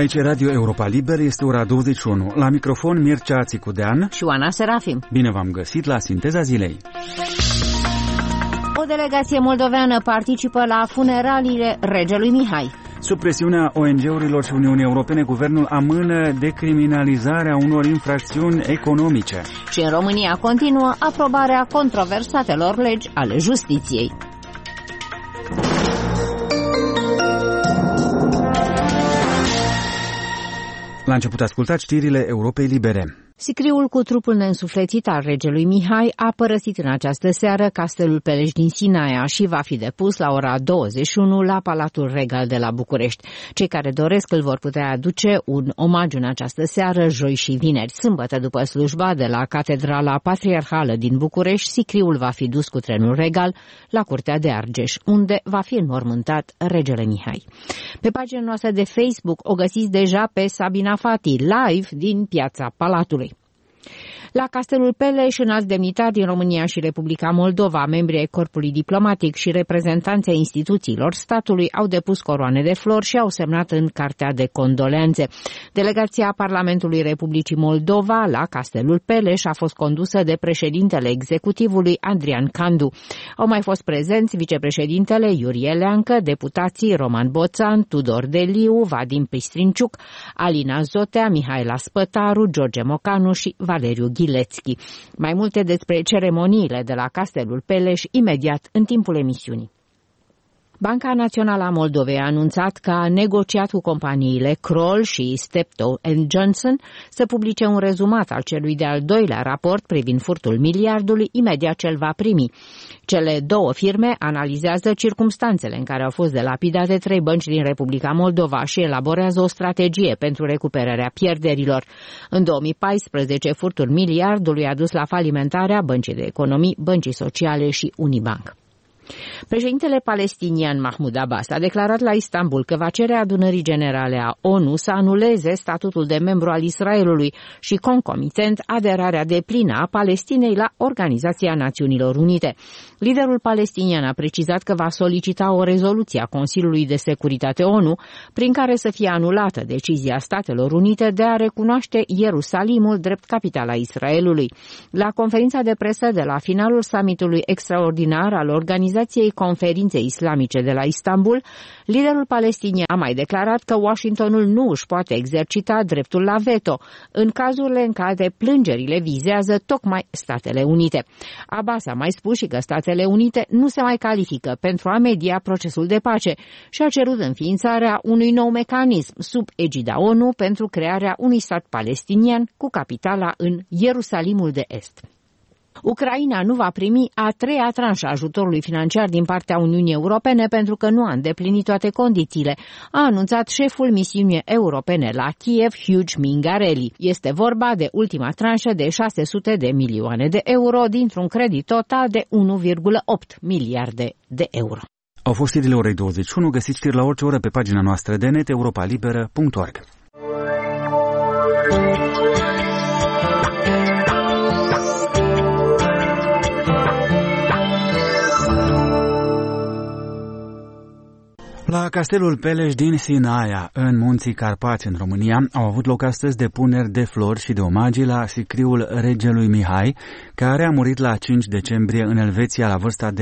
Aici Radio Europa Liber, este ora 21. La microfon Mircea Țicudean și Oana Serafim. Bine v-am găsit la Sinteza Zilei. O delegație moldoveană participă la funeraliile regelui Mihai. Sub presiunea ONG-urilor și Uniunii Europene, guvernul amână decriminalizarea unor infracțiuni economice. Și în România continuă aprobarea controversatelor legi ale justiției. La început ascultați știrile Europei Libere. Sicriul cu trupul neînsuflețit al regelui Mihai a părăsit în această seară castelul Peleș din Sinaia și va fi depus la ora 21 la Palatul Regal de la București. Cei care doresc îl vor putea aduce un omagiu în această seară, joi și vineri. Sâmbătă, după slujba de la Catedrala Patriarhală din București, sicriul va fi dus cu trenul regal la Curtea de Argeș, unde va fi înmormântat regele Mihai. Pe pagina noastră de Facebook o găsiți deja pe Sabina Fati, live din Piața Palatului. La Castelul Peleș, înalți demnitari din România și Republica Moldova, membrii ai corpului diplomatic și reprezentanții instituțiilor statului au depus coroane de flori și au semnat în cartea de condolențe. Delegația Parlamentului Republicii Moldova la Castelul Peleș a fost condusă de președintele executivului Adrian Candu. Au mai fost prezenți vicepreședintele Iurie Leancă, deputații Roman Boțan, Tudor Deliu, Vadim Pistrinciuc, Alina Zotea, Mihaela Spătaru, George Mocanu și Valeriu Ghilețchi. Mai multe despre ceremoniile de la Castelul Peleș imediat în timpul emisiunii. Banca Națională a Moldovei a anunțat că a negociat cu companiile Kroll și Steptoe & Johnson să publice un rezumat al celui de-al doilea raport privind furtul miliardului imediat ce îl va primi. Cele două firme analizează circumstanțele în care au fost delapidate 3 bănci din Republica Moldova și elaborează o strategie pentru recuperarea pierderilor. În 2014, furtul miliardului a dus la falimentarea Băncii de Economii, Băncii Sociale și Unibank. Președintele palestinian Mahmoud Abbas a declarat la Istanbul că va cere adunării generale a ONU să anuleze statutul de membru al Israelului și, concomitent, aderarea deplină a Palestinei la Organizația Națiunilor Unite. Liderul palestinian a precizat că va solicita o rezoluție a Consiliului de Securitate ONU prin care să fie anulată decizia Statelor Unite de a recunoaște Ierusalimul drept capitala Israelului. La conferința de presă de la finalul summitului extraordinar al Organizației Conferinței Islamice de la Istanbul, liderul palestinian a mai declarat că Washingtonul nu își poate exercita dreptul la veto în cazurile în care plângerile vizează tocmai Statele Unite. Abbas a mai spus și că Statele Unite nu se mai califică pentru a media procesul de pace și a cerut înființarea unui nou mecanism sub egida ONU pentru crearea unui stat palestinian cu capitala în Ierusalimul de Est. Ucraina nu va primi a 3-a tranșă a ajutorului financiar din partea Uniunii Europene pentru că nu a îndeplinit toate condițiile, a anunțat șeful misiunii europene la Kiev, Hugh Mingarelli. Este vorba de ultima tranșă de 600 de milioane de euro dintr-un credit total de 1,8 miliarde de euro. Au fost știrile orei 21, găsiți știri la orice oră pe pagina noastră de net europalibera.org. La Castelul Peleș din Sinaia, în Munții Carpați, în România, au avut loc astăzi depuneri de flori și de omagii la sicriul regelui Mihai, care a murit la 5 decembrie în Elveția la vârsta de